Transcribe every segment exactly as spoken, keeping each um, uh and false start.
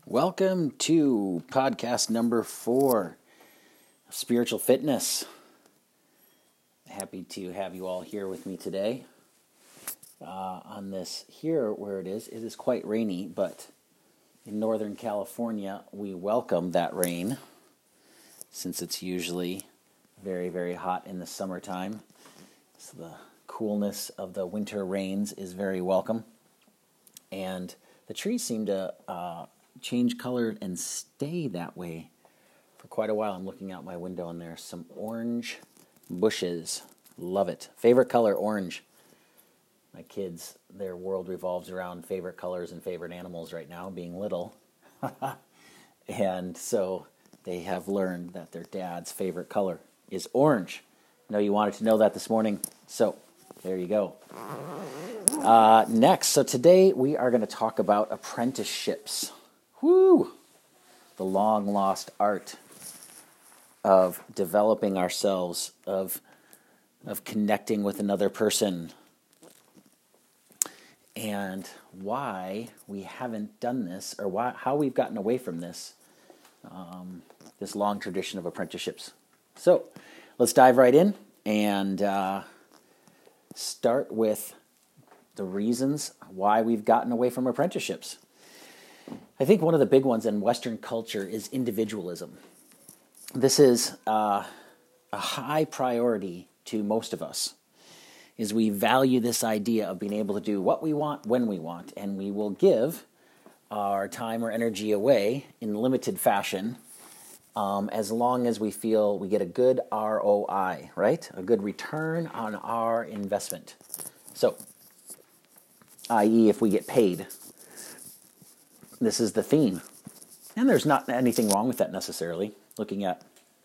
Welcome to podcast number four of Spiritual Fitness. Happy to have you all here with me today uh, on this here where it is. It is quite rainy, but in Northern California, we welcome that rain since it's usually very, very hot in the summertime. So the coolness of the winter rains is very welcome. And the trees seem to uh, change color and stay that way for quite a while. I'm looking out my window and there's some orange bushes. Love it. Favorite color, orange. My kids, their world revolves around favorite colors and favorite animals right now, being little. And so they have learned that their dad's favorite color is orange. I know you wanted to know that this morning, so there you go. Uh, next, so today we are going to talk about apprenticeships. Woo! The long-lost art of developing ourselves, of of connecting with another person, and why we haven't done this, or why how we've gotten away from this, um, this long tradition of apprenticeships. So, let's dive right in and uh, start with the reasons why we've gotten away from apprenticeships. I think one of the big ones in Western culture is individualism. This is uh, a high priority to most of us, is we value this idea of being able to do what we want when we want, and we will give our time or energy away in limited fashion um, as long as we feel we get a good R O I, right? A good return on our investment. So, that is if we get paid. This is the theme. And there's not anything wrong with that necessarily, looking at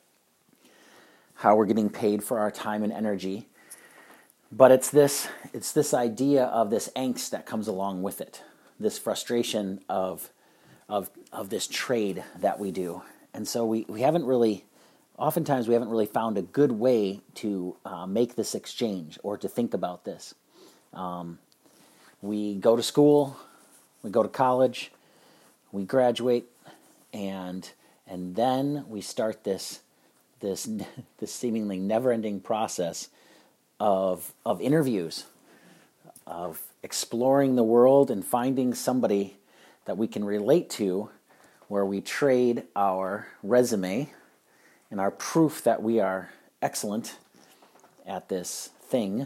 how we're getting paid for our time and energy. But it's this it's this idea of this angst that comes along with it, this frustration of of of this trade that we do. And so we, we haven't really, oftentimes we haven't really found a good way to uh, make this exchange or to think about this. Um, we go to school, we go to college, we graduate, and and then we start this this this seemingly never-ending process of of interviews, of exploring the world and finding somebody that we can relate to, where we trade our resume and our proof that we are excellent at this thing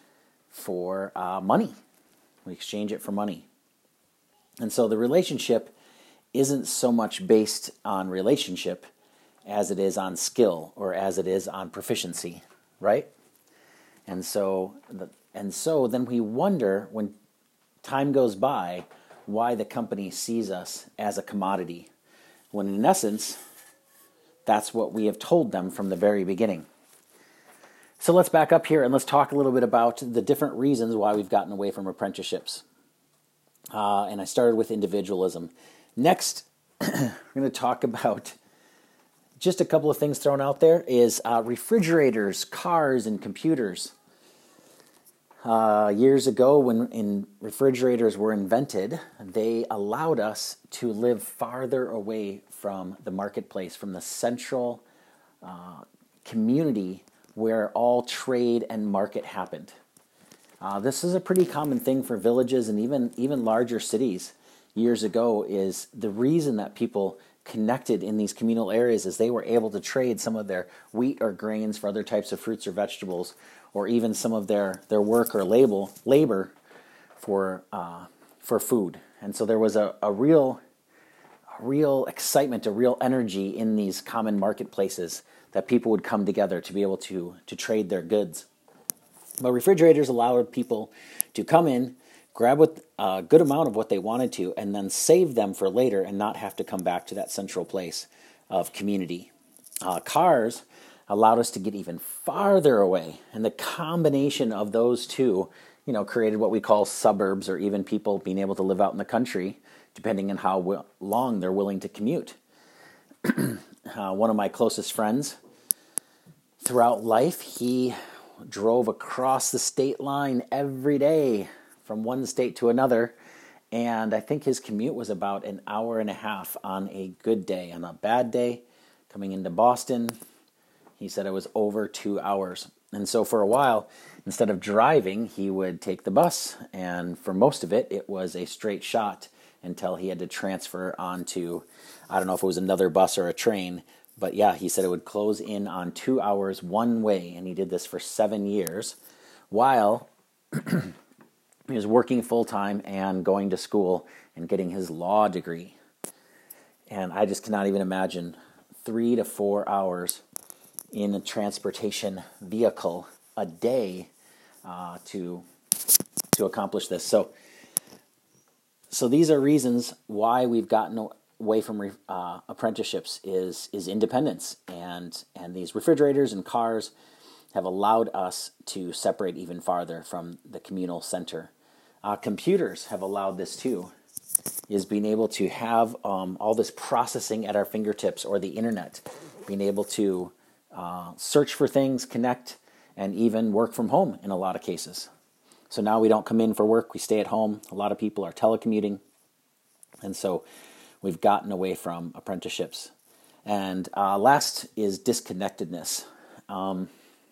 for uh, money. We exchange it for money. And so the relationship isn't so much based on relationship as it is on skill or as it is on proficiency, right? And so, the, and so then we wonder when time goes by why the company sees us as a commodity, when in essence, that's what we have told them from the very beginning. So let's back up here and let's talk a little bit about the different reasons why we've gotten away from apprenticeships. Uh, and I started with individualism. Next, we're going to talk about just a couple of things thrown out there is uh, refrigerators, cars, and computers. Uh, years ago, when in refrigerators were invented, they allowed us to live farther away from the marketplace, from the central uh, community where all trade and market happened. Uh, this is a pretty common thing for villages and even, even larger cities. Years ago, is the reason that people connected in these communal areas is they were able to trade some of their wheat or grains for other types of fruits or vegetables, or even some of their, their work or label, labor for uh, for food. And so there was a, a real a real excitement, a real energy in these common marketplaces that people would come together to be able to to trade their goods. But refrigerators allowed people to come in, grab what, a good amount of what they wanted to, and then save them for later and not have to come back to that central place of community. Uh, cars allowed us to get even farther away, and the combination of those two, you know, created what we call suburbs, or even people being able to live out in the country, depending on how w- long they're willing to commute. uh, one of my closest friends, throughout life, he drove across the state line every day from one state to another, And I think his commute was about an hour and a half on a good day. On a bad day, coming into Boston, he said it was over two hours. And so for a while, instead of driving, he would take the bus. And for most of it, it was a straight shot until he had to transfer onto, I don't know if it was another bus or a train. But yeah, he said it would close in on two hours one way. And he did this for seven years while he was working full-time and going to school and getting his law degree. And I just cannot even imagine three to four hours in a transportation vehicle a day uh, to to accomplish this. So, so these are reasons why we've gotten away from uh, apprenticeships is is independence, and and these refrigerators and cars have allowed us to separate even farther from the communal center. Uh, computers have allowed this too, is being able to have um, all this processing at our fingertips, or the internet, being able to uh, search for things, connect, and even work from home in a lot of cases. So now we don't come in for work, we stay at home. A lot of people are telecommuting, and so we've gotten away from apprenticeships. And uh, last is disconnectedness. Um,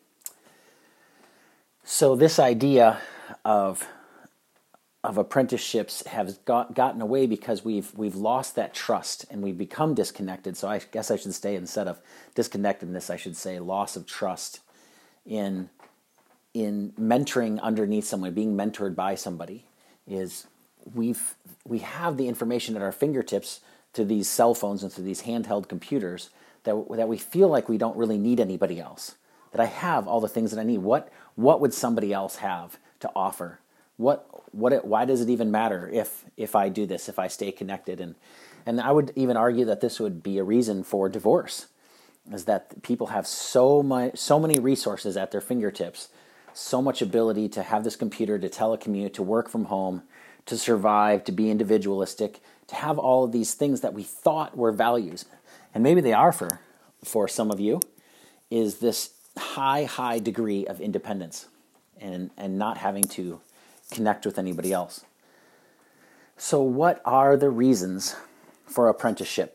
so this idea of of apprenticeships has got, gotten away because we've we've lost that trust and we've become disconnected. So I guess I should say, instead of disconnectedness, I should say loss of trust in in mentoring underneath someone, being mentored by somebody. Is we've we have the information at our fingertips through these cell phones and through these handheld computers that that we feel like we don't really need anybody else. That I have all the things that I need. What what would somebody else have to offer? What what it, why does it even matter if if I do this, if I stay connected? And and I would even argue that this would be a reason for divorce, is that people have so much so many resources at their fingertips, so much ability to have this computer, to telecommute, to work from home, to survive, to be individualistic, to have all of these things that we thought were values, and maybe they are for for some of you, is this high high degree of independence and and not having to connect with anybody else. So what are the reasons for apprenticeship?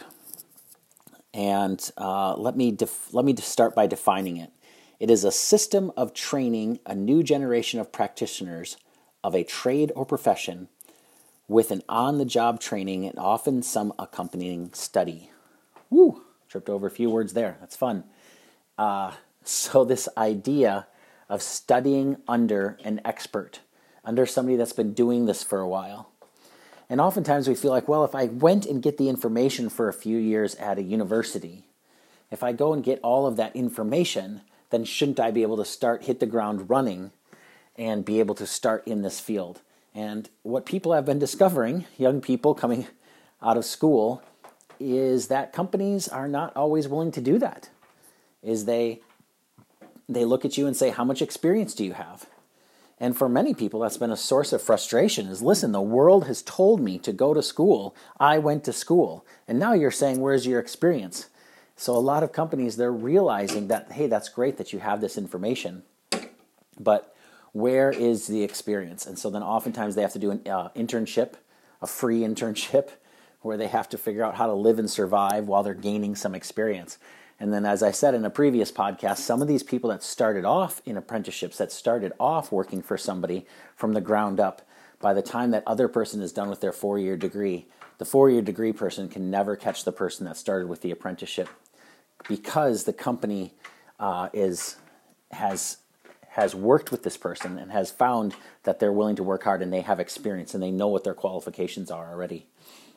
And uh, let me def- let me start by defining it. It is a system of training a new generation of practitioners of a trade or profession with an on-the-job training and often some accompanying study. Woo! Tripped over a few words there. That's fun. Uh, so this idea of studying under an expert, under somebody that's been doing this for a while. And oftentimes we feel like, well, if I went and get the information for a few years at a university, if I go and get all of that information, then shouldn't I be able to start, hit the ground running and be able to start in this field? And what people have been discovering, young people coming out of school, is that companies are not always willing to do that. Is they they look at you and say, how much experience do you have? And for many people, that's been a source of frustration, is, listen, the world has told me to go to school. I went to school. And now you're saying, where's your experience? So a lot of companies, they're realizing that, hey, that's great that you have this information, but where is the experience? And so then oftentimes they have to do an uh, internship, a free internship, where they have to figure out how to live and survive while they're gaining some experience. And then, as I said in a previous podcast, some of these people that started off in apprenticeships, that started off working for somebody from the ground up, by the time that other person is done with their four-year degree, the four-year degree person can never catch the person that started with the apprenticeship, because the company uh, is has has worked with this person and has found that they're willing to work hard and they have experience and they know what their qualifications are already.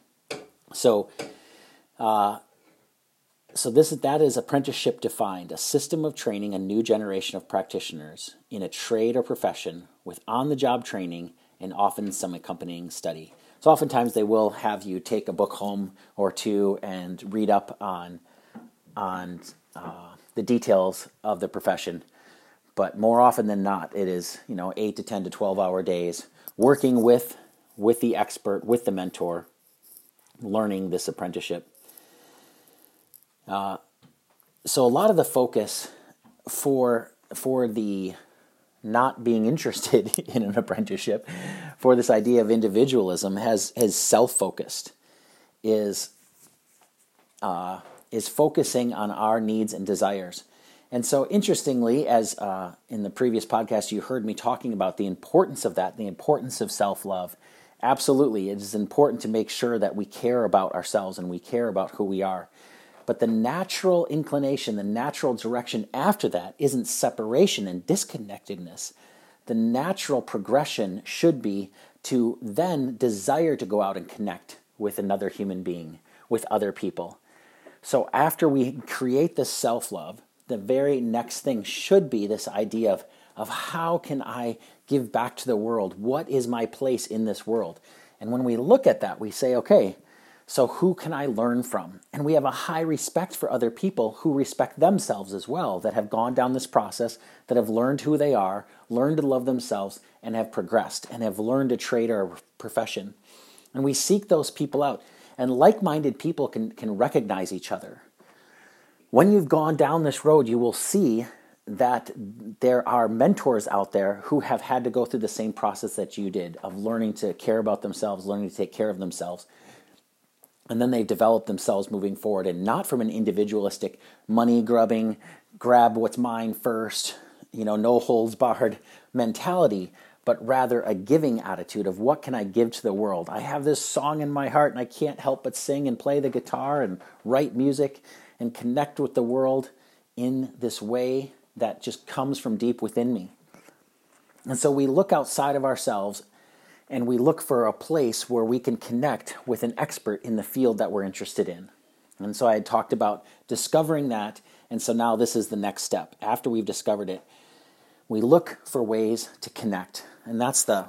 So, uh, So this that is apprenticeship defined, a system of training a new generation of practitioners in a trade or profession with on-the-job training and often some accompanying study. So oftentimes they will have you take a book home or two and read up on on uh, the details of the profession, but more often than not, it is, you know, eight to ten to twelve hour days working with with the expert, with the mentor, learning this apprenticeship. Uh, so a lot of the focus for for the not being interested in an apprenticeship, for this idea of individualism, has is self-focused, is uh, is focusing on our needs and desires. And so, interestingly, as uh, in the previous podcast, you heard me talking about the importance of that, the importance of self-love. Absolutely, it is important to make sure that we care about ourselves and we care about who we are. But the natural inclination, the natural direction after that isn't separation and disconnectedness. The natural progression should be to then desire to go out and connect with another human being, with other people. So after we create this self-love, the very next thing should be this idea of, of how can I give back to the world? What is my place in this world? And when we look at that, we say, okay, so who can I learn from? And we have a high respect for other people who respect themselves as well, that have gone down this process, that have learned who they are, learned to love themselves, and have progressed, and have learned to trade our profession. And we seek those people out. And like-minded people can, can recognize each other. When you've gone down this road, you will see that there are mentors out there who have had to go through the same process that you did, of learning to care about themselves, learning to take care of themselves. And then they've developed themselves moving forward, and not from an individualistic, money-grubbing, grab what's mine first, you know, no holds barred mentality, but rather a giving attitude of what can I give to the world? I have this song in my heart and I can't help but sing and play the guitar and write music and connect with the world in this way that just comes from deep within me. And so we look outside of ourselves and we look for a place where we can connect with an expert in the field that we're interested in. And so I had talked about discovering that, and so now this is the next step. After we've discovered it, we look for ways to connect. And that's the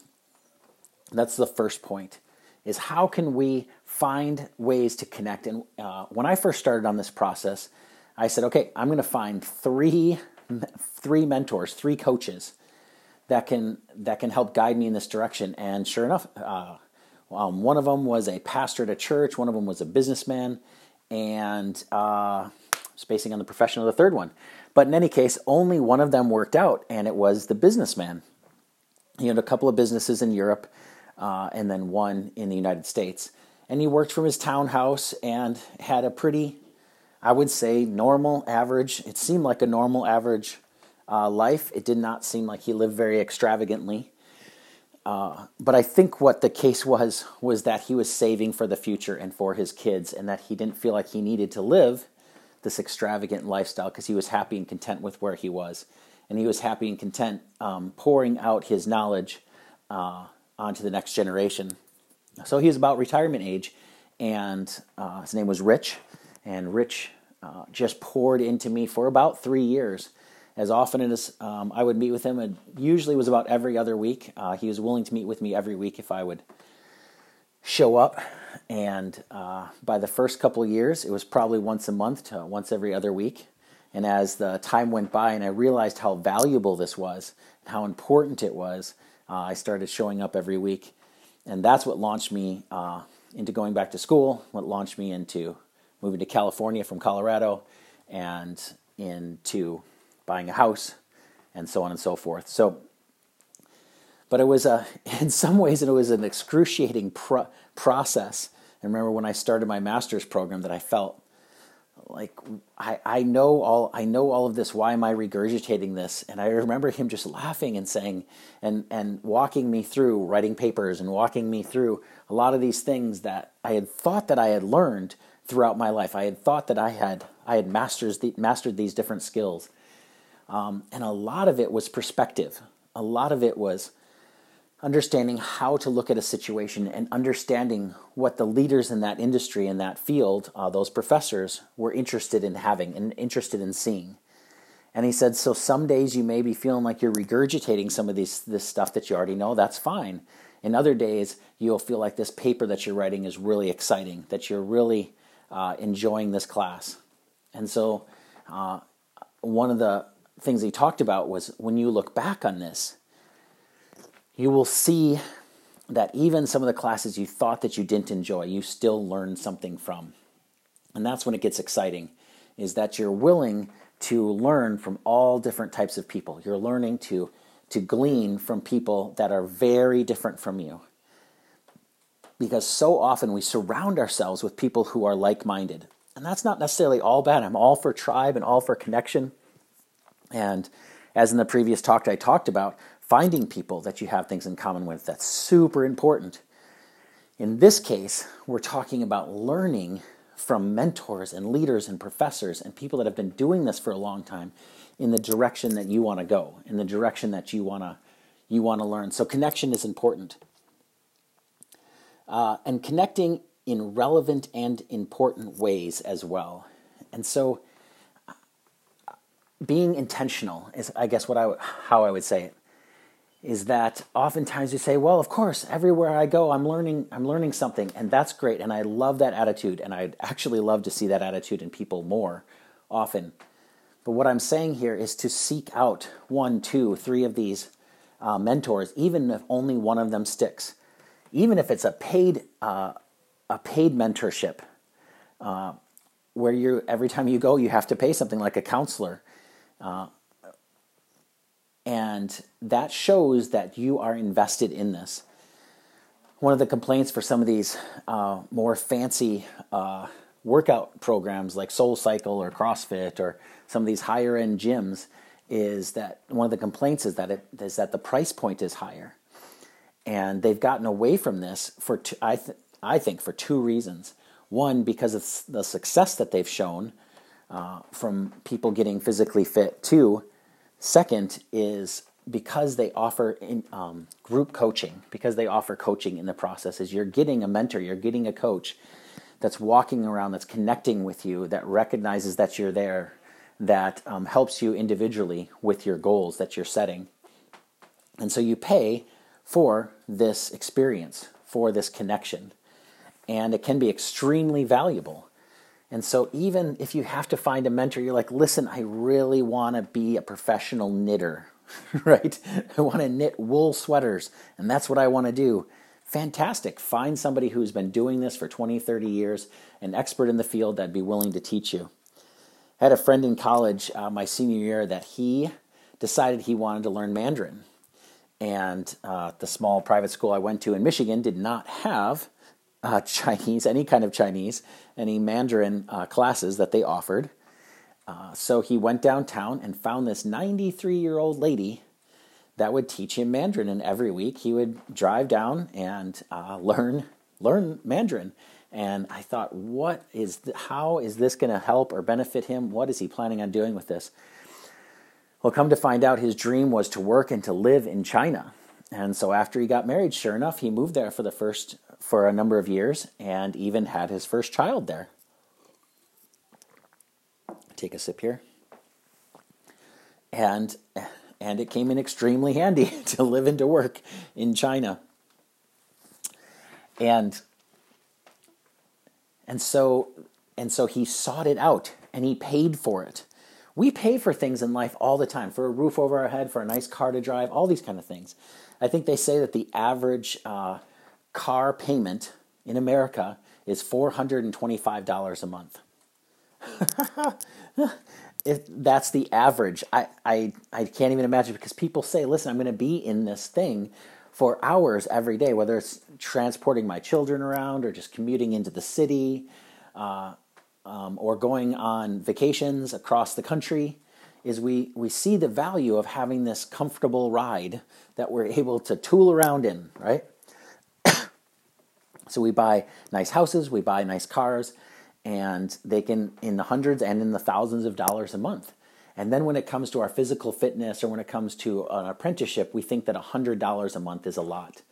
that's the first point, is how can we find ways to connect? And uh, when I first started on this process, I said, okay, I'm going to find three three mentors, three coaches that can that can help guide me in this direction. And sure enough, uh, um, one of them was a pastor at a church, one of them was a businessman, and uh, spacing on the profession of the third one. But in any case, only one of them worked out, and it was the businessman. He had a couple of businesses in Europe, uh, and then one in the United States. And he worked from his townhouse and had a pretty, I would say, normal, average, it seemed like a normal, average uh, life. It did not seem like he lived very extravagantly. Uh, but I think what the case was, was that he was saving for the future and for his kids, and that he didn't feel like he needed to live this extravagant lifestyle because he was happy and content with where he was. And he was happy and content um, pouring out his knowledge uh, onto the next generation. So he was about retirement age, and uh, his name was Rich. And Rich uh, just poured into me for about three years. As often as um, I would meet with him, it usually was about every other week. Uh, he was willing to meet with me every week if I would show up. And uh, by the first couple of years, it was probably once a month to once every other week. And as the time went by and I realized how valuable this was, and how important it was, uh, I started showing up every week. And that's what launched me uh, into going back to school, what launched me into moving to California from Colorado, and into buying a house, and so on and so forth. So, but it was a, in some ways, it was an excruciating pro- process. And remember when I started my master's program that I felt like I, I know all I know all of this. Why am I regurgitating this? And I remember him just laughing and saying, and and walking me through writing papers and walking me through a lot of these things that I had thought that I had learned throughout my life. I had thought that I had I had masters the, mastered these different skills, um, and a lot of it was perspective. A lot of it was understanding how to look at a situation and understanding what the leaders in that industry, in that field, uh, those professors, were interested in having and interested in seeing. And he said, so some days you may be feeling like you're regurgitating some of these this stuff that you already know. That's fine. In other days, you'll feel like this paper that you're writing is really exciting, that you're really uh, enjoying this class. And so uh, one of the things he talked about was when you look back on this, you will see that even some of the classes you thought that you didn't enjoy, you still learned something from. And that's when it gets exciting, is that you're willing to learn from all different types of people. You're learning to, to glean from people that are very different from you. Because so often we surround ourselves with people who are like-minded. And that's not necessarily all bad. I'm all for tribe and all for connection. And as in the previous talk I talked about, finding people that you have things in common with, that's super important. In this case, we're talking about learning from mentors and leaders and professors and people that have been doing this for a long time in the direction that you want to go, in the direction that you want to you want to learn. So connection is important. Uh, and connecting in relevant and important ways as well. And so being intentional is, I guess, what I how I would say it, is that oftentimes you say, well, of course, everywhere I go, I'm learning I'm learning something, and that's great, and I love that attitude, and I'd actually love to see that attitude in people more often. But what I'm saying here is to seek out one, two, three of these uh, mentors, even if only one of them sticks. Even if it's a paid uh, a paid mentorship, uh, where you every time you go, you have to pay something like a counselor. Uh, and that shows that you are invested in this. One of the complaints for some of these uh, more fancy uh, workout programs like SoulCycle or CrossFit or some of these higher end gyms is that one of the complaints is that it is that the price point is higher. And they've gotten away from this for two, I th- I think for two reasons. One, because of the success that they've shown uh, from people getting physically fit. Two, second is because they offer in, um, group coaching, because they offer coaching in the process. Is you're getting a mentor, you're getting a coach that's walking around, that's connecting with you, that recognizes that you're there, that um, helps you individually with your goals that you're setting. And so you pay for this experience, for this connection. And it can be extremely valuable. And so even if you have to find a mentor, you're like, listen, I really want to be a professional knitter, right? I want to knit wool sweaters, and that's what I want to do. Fantastic. Find somebody who's been doing this for twenty, thirty years, an expert in the field that'd be willing to teach you. I had a friend in college uh, my senior year that he decided he wanted to learn Mandarin. And uh, the small private school I went to in Michigan did not have uh, Chinese, any kind of Chinese, any Mandarin uh, classes that they offered. Uh, so he went downtown and found this ninety-three-year-old lady that would teach him Mandarin. And every week he would drive down and uh, learn learn Mandarin. And I thought, what is th- how is this going to help or benefit him? What is he planning on doing with this? Well, come to find out, his dream was to work and to live in China. And so after he got married, sure enough, he moved there for the first for a number of years and even had his first child there. Take a sip here. And and it came in extremely handy to live and to work in China. And and so and so he sought it out and he paid for it. We pay for things in life all the time, for a roof over our head, for a nice car to drive, all these kind of things. I think they say that the average uh, car payment in America is four hundred twenty-five dollars a month. If that's the average, I, I, I can't even imagine, because people say, listen, I'm going to be in this thing for hours every day, whether it's transporting my children around or just commuting into the city, uh, Um, or going on vacations across the country, is we, we see the value of having this comfortable ride that we're able to tool around in, right? So we buy nice houses, we buy nice cars, and they can, in the hundreds and in the thousands of dollars a month. And then when it comes to our physical fitness or when it comes to an apprenticeship, we think that one hundred dollars a month is a lot.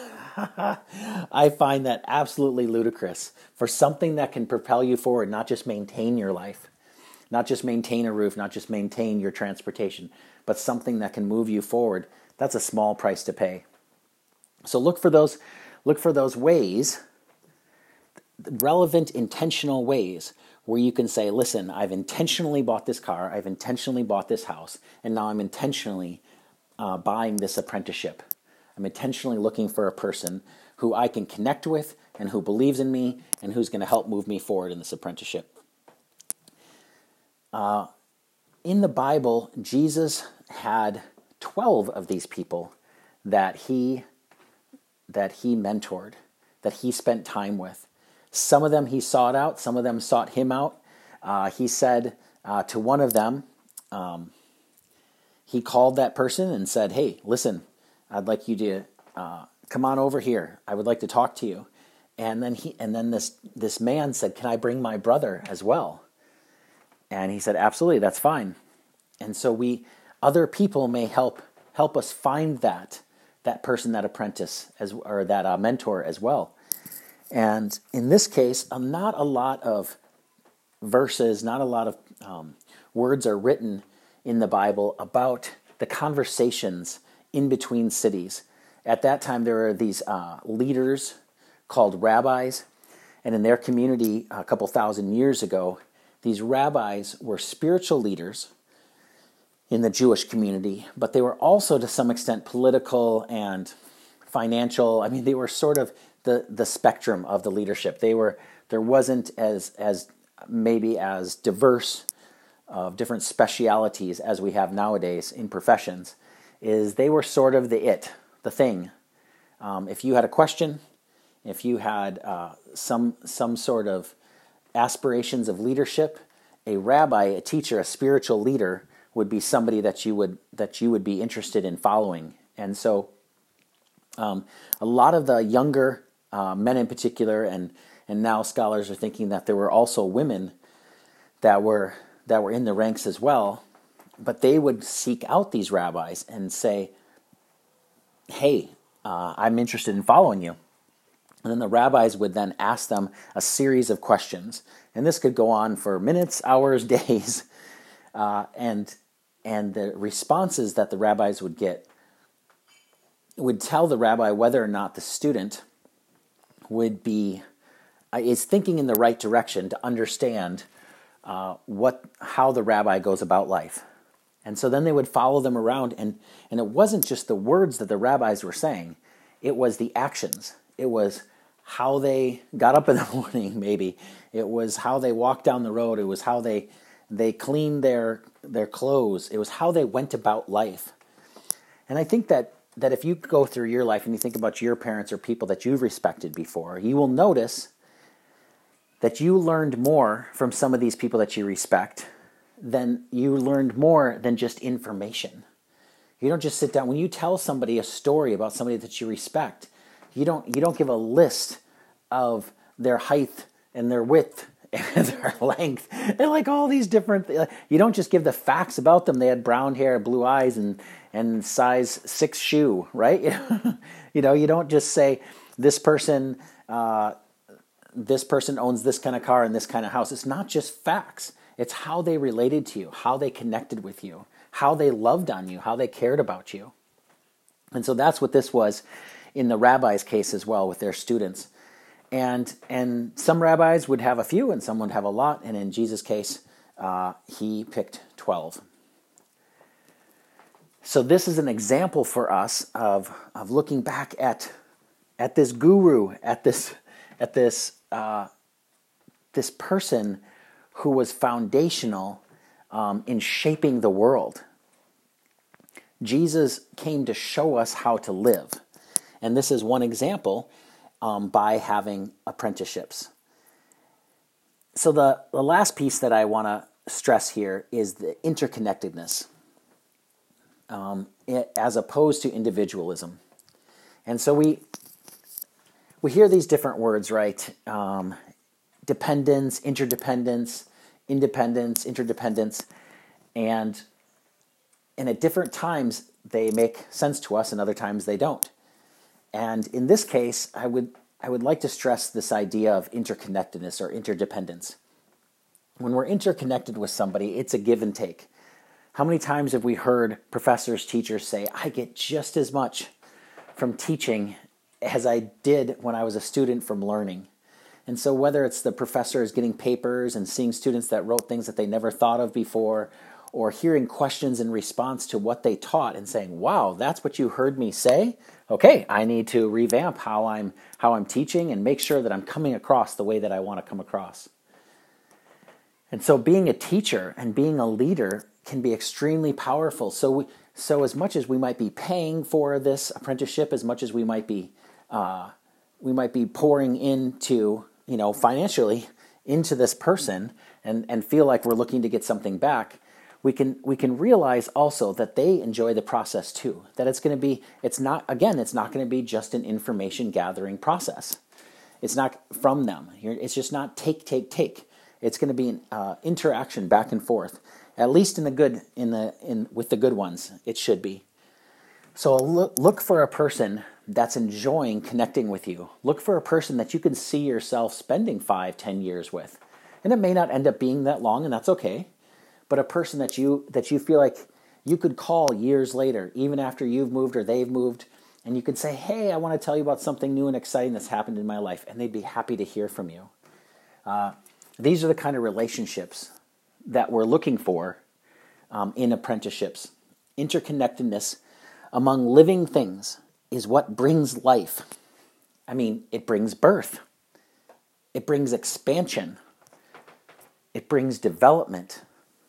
I find that absolutely ludicrous for something that can propel you forward, not just maintain your life, not just maintain a roof, not just maintain your transportation, but something that can move you forward. That's a small price to pay. So look for those, look for those ways, relevant, intentional ways where you can say, listen, I've intentionally bought this car, I've intentionally bought this house, and now I'm intentionally uh, buying this apprenticeship. I'm intentionally looking for a person who I can connect with and who believes in me and who's going to help move me forward in this apprenticeship. Uh, in the Bible, Jesus had twelve of these people that he that he mentored, that he spent time with. Some of them he sought out, some of them sought him out. Uh, he said uh, to one of them, um, he called that person and said, "Hey, listen, I'd like you to uh, come on over here. I would like to talk to you." And then he, and then this this man said, "Can I bring my brother as well?" And he said, "Absolutely, that's fine." And so we, other people may help help us find that that person, that apprentice, as or that uh, mentor as well. And in this case, um, not a lot of verses, not a lot of um, words are written in the Bible about the conversations in between cities. At that time, there were these uh, leaders called rabbis, and in their community a couple thousand years ago, these rabbis were spiritual leaders in the Jewish community, but they were also to some extent political and financial. I mean, they were sort of the, the spectrum of the leadership. They were there wasn't as as maybe as diverse of different specialities as we have nowadays in professions. Is they were sort of the it, the thing. Um, if you had a question, if you had uh, some some sort of aspirations of leadership, a rabbi, a teacher, a spiritual leader would be somebody that you would that you would be interested in following. And so, um, a lot of the younger uh, men in particular, and and now scholars are thinking that there were also women that were that were in the ranks as well, but they would seek out these rabbis and say, "Hey, uh, I'm interested in following you." And then the rabbis would then ask them a series of questions. And this could go on for minutes, hours, days. Uh, and and the responses that the rabbis would get would tell the rabbi whether or not the student would be uh, is thinking in the right direction to understand uh, what how the rabbi goes about life. And so then they would follow them around, and, and it wasn't just the words that the rabbis were saying, it was the actions. It was how they got up in the morning, maybe. It was how they walked down the road. It was how they they cleaned their their clothes. It was how they went about life. And I think that, that if you go through your life and you think about your parents or people that you've respected before, you will notice that you learned more from some of these people that you respect than you learned more than just information. You don't just sit down. When you tell somebody a story about somebody that you respect, you don't you don't give a list of their height and their width and their length and like all these different th- you don't just give the facts about them. They had brown hair, blue eyes, and and size six shoe, right? You know, you don't just say this person uh, this person owns this kind of car and this kind of house. It's not just facts. It's how they related to you, how they connected with you, how they loved on you, how they cared about you. And so that's what this was in the rabbi's case as well with their students. And and some rabbis would have a few and some would have a lot. And in Jesus' case, uh, he picked twelve. So this is an example for us of, of looking back at at this guru, at this at this uh, this person who was foundational um, in shaping the world. Jesus came to show us how to live. And this is one example um, by having apprenticeships. So the, the last piece that I want to stress here is the interconnectedness um, it, as opposed to individualism. And so we we hear these different words, right? Um, dependence, interdependence, independence, interdependence, and and at different times they make sense to us and other times they don't. And in this case, I would I would like to stress this idea of interconnectedness or interdependence. When we're interconnected with somebody, it's a give and take. How many times have we heard professors, teachers say, I get just as much from teaching as I did when I was a student from learning? And so whether it's the professor is getting papers and seeing students that wrote things that they never thought of before, or hearing questions in response to what they taught and saying, wow, that's what you heard me say? Okay, I need to revamp how I'm how I'm teaching and make sure that I'm coming across the way that I want to come across. And so being a teacher and being a leader can be extremely powerful. So we, so as much as we might be paying for this apprenticeship, as much as we might be uh, we might be pouring into, you know, financially into this person and, and feel like we're looking to get something back, we can we can realize also that they enjoy the process too. That it's going to be, it's not, again, it's not going to be just an information gathering process. It's not from them. It's just not take, take, take. It's going to be an uh, interaction back and forth. At least in the good, in the in with the good ones, it should be. So look, look for a person that's enjoying connecting with you. Look for a person that you can see yourself spending five, ten years with. And it may not end up being that long, and that's okay. But a person that you that you feel like you could call years later, even after you've moved or they've moved, and you could say, hey, I want to tell you about something new and exciting that's happened in my life, and they'd be happy to hear from you. Uh, these are the kind of relationships that we're looking for um, in apprenticeships. Interconnectedness among living things is what brings life. I mean, it brings birth. It brings expansion. It brings development.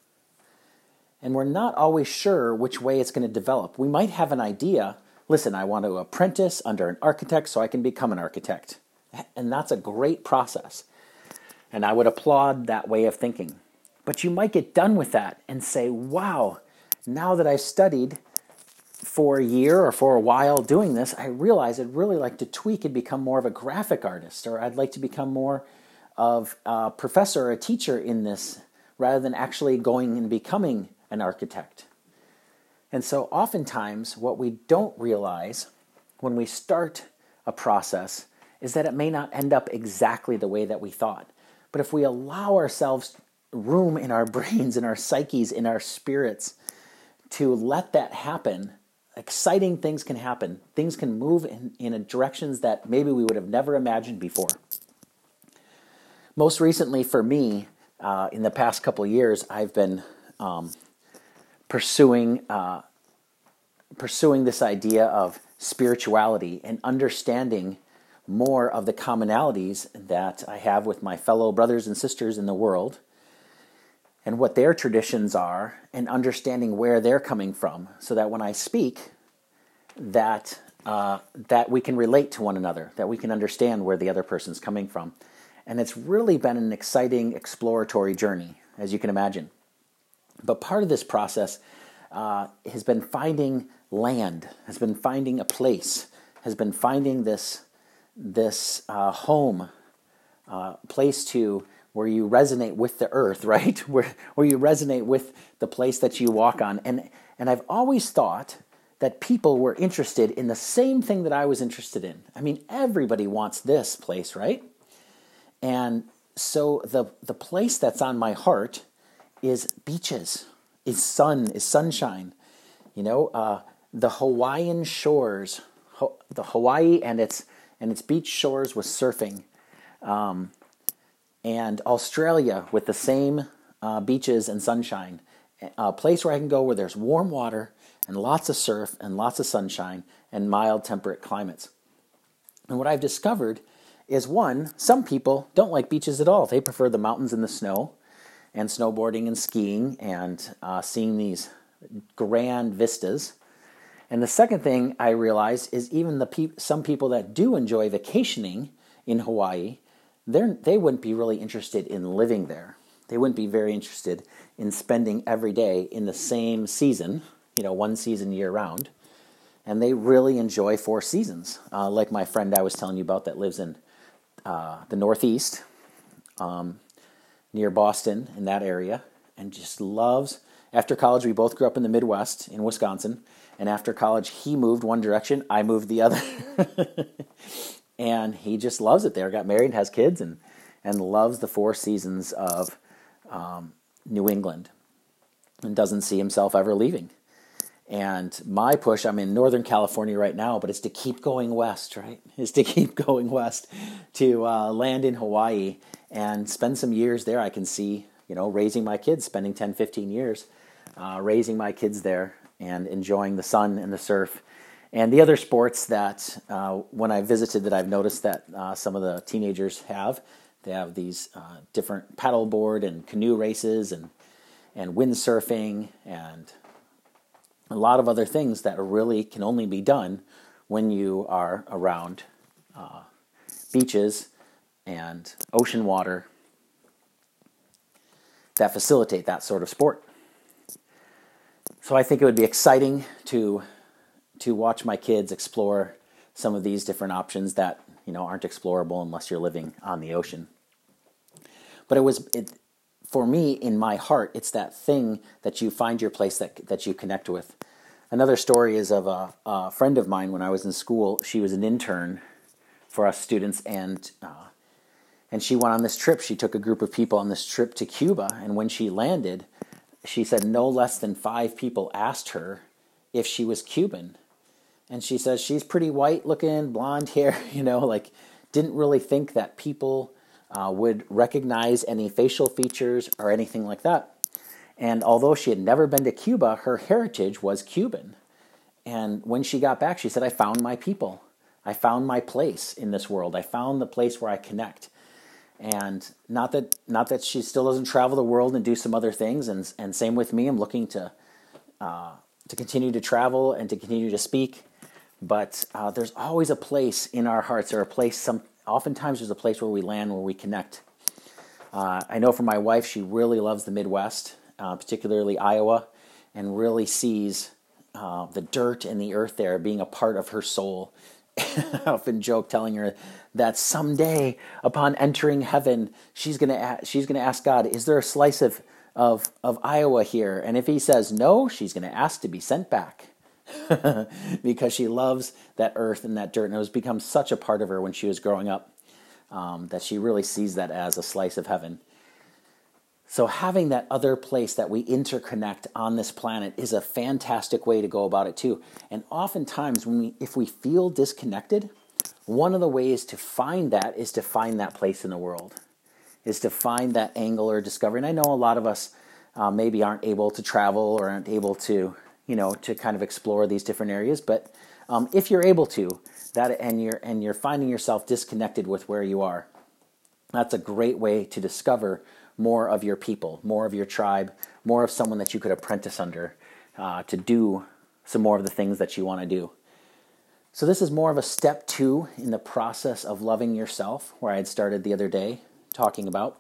And we're not always sure which way it's going to develop. We might have an idea. Listen, I want to apprentice under an architect so I can become an architect. And that's a great process. And I would applaud that way of thinking. But you might get done with that and say, wow, now that I've studied for a year or for a while doing this, I realize I'd really like to tweak and become more of a graphic artist, or I'd like to become more of a professor or a teacher in this rather than actually going and becoming an architect. And so oftentimes what we don't realize when we start a process is that it may not end up exactly the way that we thought. But if we allow ourselves room in our brains, in our psyches, in our spirits to let that happen, exciting things can happen. Things can move in, in directions that maybe we would have never imagined before. Most recently for me, uh, in the past couple of years, I've been um, pursuing uh, pursuing this idea of spirituality and understanding more of the commonalities that I have with my fellow brothers and sisters in the world and what their traditions are, and understanding where they're coming from, so that when I speak, that uh, that we can relate to one another, that we can understand where the other person's coming from. And it's really been an exciting exploratory journey, as you can imagine. But part of this process uh, has been finding land, has been finding a place, has been finding this this uh, home, uh, place to where you resonate with the earth, right? Where where you resonate with the place that you walk on. And and I've always thought that people were interested in the same thing that I was interested in. I mean, everybody wants this place, right? And so the the place that's on my heart is beaches, is sun, is sunshine. You know, uh, the Hawaiian shores, Ho- the Hawaii and its and its beach shores with surfing. Um, and Australia with the same uh, beaches and sunshine. A place where I can go where there's warm water and lots of surf and lots of sunshine and mild temperate climates. And what I've discovered is, one, some people don't like beaches at all. They prefer the mountains and the snow and snowboarding and skiing and uh, seeing these grand vistas. And the second thing I realized is even the pe- some people that do enjoy vacationing in Hawaii, They're, they wouldn't be really interested in living there. They wouldn't be very interested in spending every day in the same season, you know, one season year round. And they really enjoy four seasons, uh, like my friend I was telling you about that lives in uh, the Northeast, um, near Boston, in that area, and just loves. After college, we both grew up in the Midwest, in Wisconsin, and after college, he moved one direction, I moved the other. And he just loves it there. Got married, has kids, and and loves the four seasons of um, New England, and doesn't see himself ever leaving. And my push, I'm in Northern California right now, but it's to keep going west, right? Is to keep going west to uh, land in Hawaii and spend some years there. I can see, you know, raising my kids, spending ten, fifteen years uh, raising my kids there and enjoying the sun and the surf. And the other sports that uh, when I visited that I've noticed that uh, some of the teenagers have, they have these uh, different paddleboard and canoe races, and and windsurfing and a lot of other things that really can only be done when you are around uh, beaches and ocean water that facilitate that sort of sport. So I think it would be exciting to to watch my kids explore some of these different options that, you know, aren't explorable unless you're living on the ocean. But it was, it, for me, in my heart, it's that thing that you find your place that that you connect with. Another story is of a, a friend of mine when I was in school. She was an intern for us students, and uh, and she went on this trip. She took a group of people on this trip to Cuba, and when she landed, she said no less than five people asked her if she was Cuban. And she says she's pretty white looking, blonde hair, you know, like didn't really think that people uh, would recognize any facial features or anything like that. And although she had never been to Cuba, her heritage was Cuban. And when she got back, she said, I found my people. I found my place in this world. I found the place where I connect. And not that not that she still doesn't travel the world and do some other things. And and same with me. I'm looking to uh, to continue to travel and to continue to speak. But uh, there's always a place in our hearts, or a place. Some oftentimes there's a place where we land, where we connect. Uh, I know for my wife, she really loves the Midwest, uh, particularly Iowa, and really sees uh, the dirt and the earth there being a part of her soul. I often joke telling her that someday, upon entering heaven, she's gonna a- she's gonna ask God, "Is there a slice of of of Iowa here?" And if He says no, she's gonna ask to be sent back because she loves that earth and that dirt, and it has become such a part of her when she was growing up um, that she really sees that as a slice of heaven. So having that other place that we interconnect on this planet is a fantastic way to go about it too. And oftentimes, when we, if we feel disconnected, one of the ways to find that is to find that place in the world, is to find that angle or discovery. And I know a lot of us uh, maybe aren't able to travel or aren't able to, you know, to kind of explore these different areas. But um, if you're able to, that and you're and you're finding yourself disconnected with where you are, that's a great way to discover more of your people, more of your tribe, more of someone that you could apprentice under uh, to do some more of the things that you want to do. So this is more of a step two in the process of loving yourself, where I had started the other day talking about.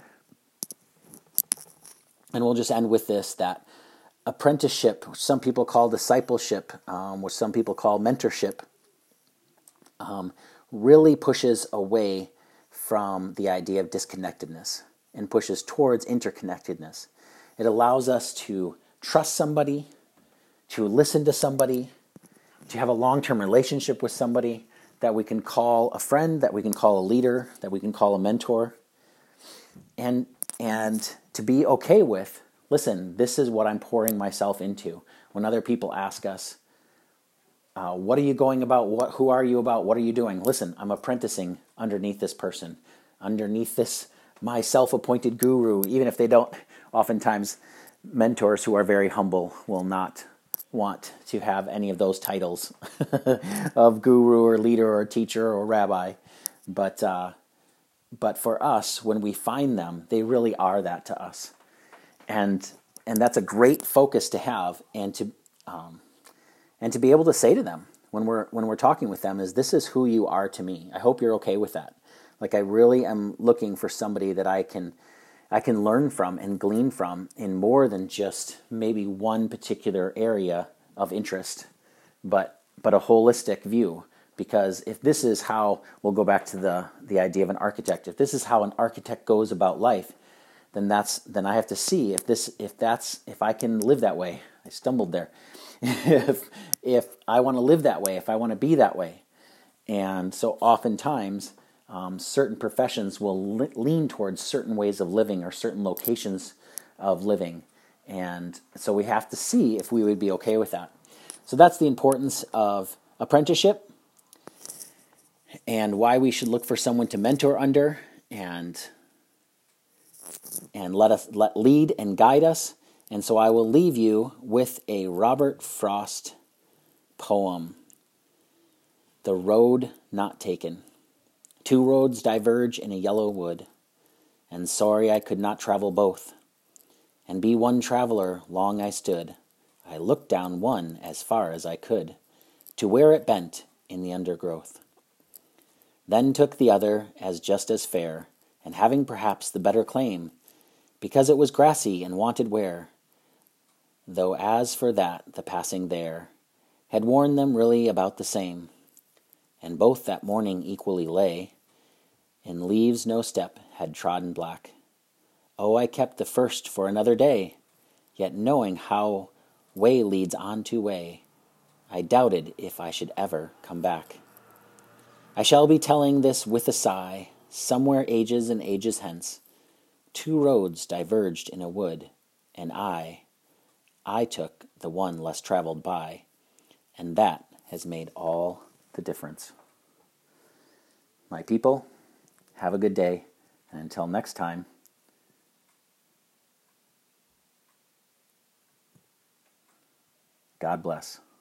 And we'll just end with this, that apprenticeship, which some people call discipleship, um, which some people call mentorship, um, really pushes away from the idea of disconnectedness and pushes towards interconnectedness. It allows us to trust somebody, to listen to somebody, to have a long-term relationship with somebody that we can call a friend, that we can call a leader, that we can call a mentor, and and to be okay with, listen, this is what I'm pouring myself into. When other people ask us, uh, what are you going about? What, who are you about? What are you doing? Listen, I'm apprenticing underneath this person, underneath this my self-appointed guru, even if they don't. Oftentimes, mentors who are very humble will not want to have any of those titles of guru or leader or teacher or rabbi. But uh, but for us, when we find them, they really are that to us, and and that's a great focus to have, and to um, and to be able to say to them when we're when we're talking with them is, this is who you are to me. I hope you're okay with that. Like, I really am looking for somebody that I can I can learn from and glean from in more than just maybe one particular area of interest, but but a holistic view. Because if this is how, we'll go back to the, the idea of an architect, if this is how an architect goes about life, then that's then I have to see if this if that's if I can live that way. I stumbled there. if if I want to live that way, if I want to be that way. And so oftentimes Um, certain professions will le- lean towards certain ways of living or certain locations of living. And so we have to see if we would be okay with that. So that's the importance of apprenticeship and why we should look for someone to mentor under and and let us let lead and guide us. And so I will leave you with a Robert Frost poem, The Road Not Taken. Two roads diverge in a yellow wood, and sorry I could not travel both. and be one traveler long I stood. I looked down one as far as I could, to where it bent in the undergrowth. Then took the other as just as fair, and having perhaps the better claim, because it was grassy and wanted wear, though as for that the passing there had worn them really about the same, and both that morning equally lay, in leaves no step had trodden black. Oh, I kept the first for another day, yet knowing how way leads on to way, I doubted if I should ever come back. I shall be telling this with a sigh, somewhere ages and ages hence, two roads diverged in a wood, and I, I took the one less traveled by, and that has made all the difference. My people, have a good day, and until next time, God bless.